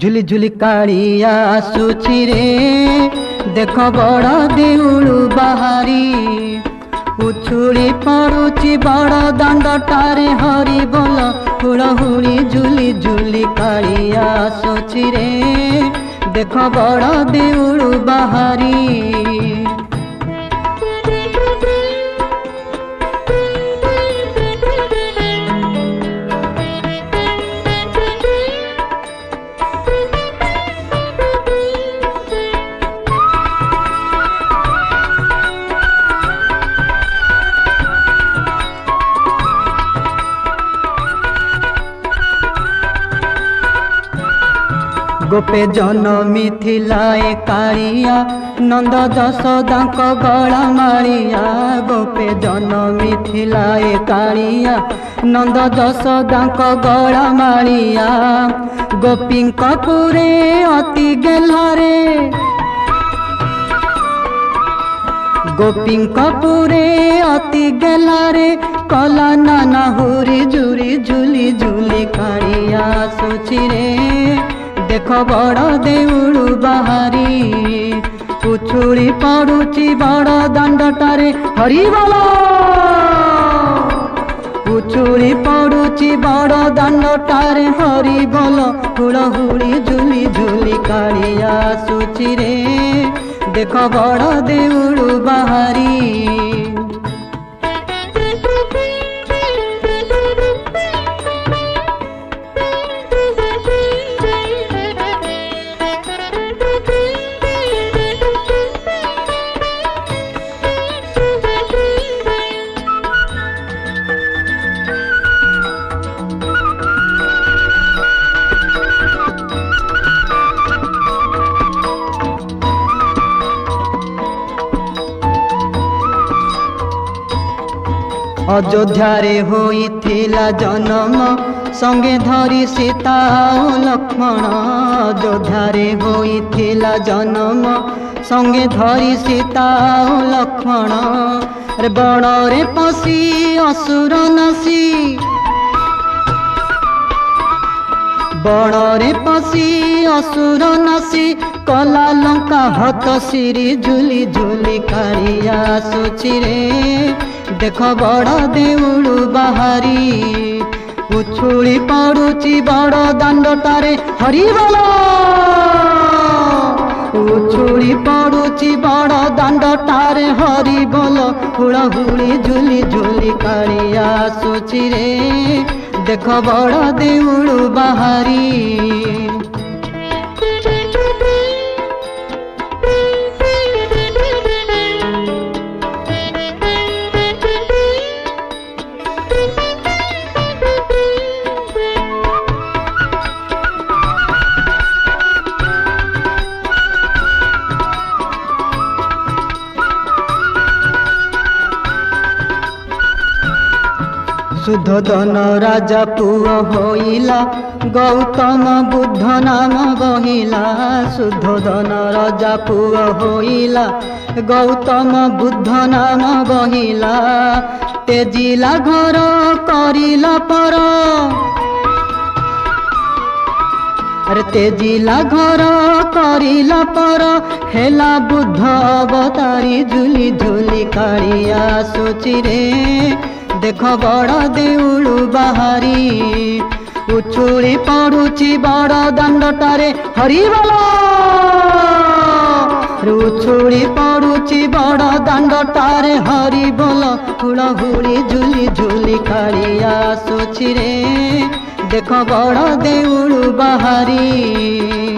झुली झुली कालिया आसुची रे देख बड़ देउलु बाहारी उछुड़ी पड़ुची बड़ दांडटारे हरि बोल हुड़हुड़ी झुली झुली कालिया आसुची रे देख बड़ देउलु बाहारी। गोपे जनमी थिलाए कालिया नंद जशोदांक गला मारिया गोपे जनमी थिलाए कालिया नंद जशोदांक गला मारिया गोपींक पुरे अति गेलारे गोपींक पुरे अति गेलारे कला नाना हुरी झुरी झुली झुली कालिया आसुची रे देख बड़ देउलु बाहारी उछुड़ी पड़ुची बड़ दांडटारे हरि बोल उछुड़ी पड़ुची बड़ दांडटारे हरि बोल हुड़हुड़ी झुली झुली कालिया आसुची रे देख बड़ देउलु बाहारी। अयोध्यारे होइथिला जन्म संगे धरी सीता और लक्ष्मण अयोध्यारे होइथिला जन्म संगे धरी सीता और लक्ष्मण रे बणरे पशी असुर नासी बणरे पशी असुर नासी कला लंका हत सिरी झुली झुली कालिया आसुची रे देख बड़ देउलु बाहारी उछुड़ी पड़ुची बड़ दांडटारे हरि बोल उछुड़ी पड़ुची बड़ दांडटारे हरि बोल हुड़हुड़ी झुली झुली कालिया आसुची रे देख बड़ देउलु बाहारी। सुधोधन राजा पुओ होइला गौतम बुद्ध नाम बहिला सुधोधन राजा पुओ होइला गौतम बुद्ध नाम बहिला तेजिला घर करिला पर अरे तेजिला घर करिला पर हेला बुद्ध अवतारी झुली झुली कालिया आसुची रे देख बड़ देउलु बाहारी उछुड़ी पड़ुची बड़ दांडटारे हरि बोल उछुड़ी पड़ुची बड़ दांडटारे हरि बोल हुड़हुड़ी झुली झुली कालिया आसुची रे देख बड़ देउलु बाहारी।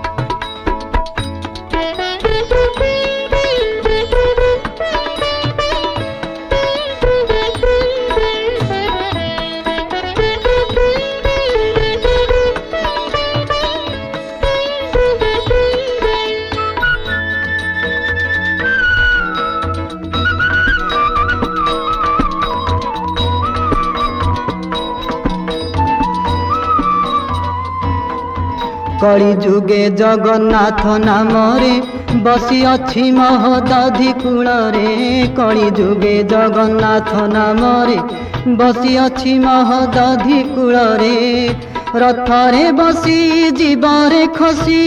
कली जुगे जगन्नाथ नाम रे बसी अछि महदधि कूल रे कली जुगे जगन्नाथ नाम रे बसी अछि महदधि कूल रे रथरे बसी जीवरे खसी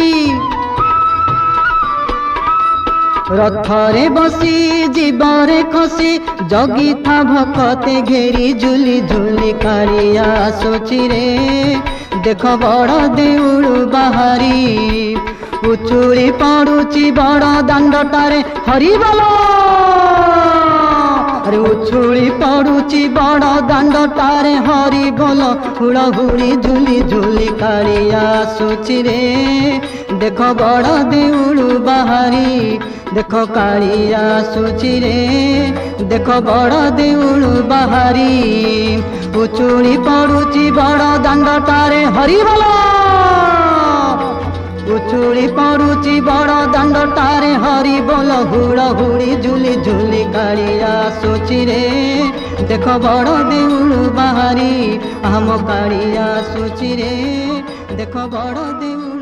रथरे बसी जीवरे खसी जगी था भकते घेरी झुली झुली कालिया सोची रे देख बड़ देउळु बाहारी उछुली पड़ुची बड़ दांडटारे हरि बोलो अरे उछुली पड़ुची बड़ दांडटारे हरि बोलो हुड़हुड़ी झुली झुली कालिया सोची रे देख बड़ देउळु बाहारी देख कालिया सोची रे देख बड़ देउळु बाहारी उछुली पड़ुची बड़ दांडटारे हरि बोलो उछुली पड़ुची बड़ दांडटारे हरि बोलो हुड़हुड़ी झुली झुली कालिया सोची रे देख बड़ देउळु बाहारी हम कालिया सोची रे देख बड़ देउळु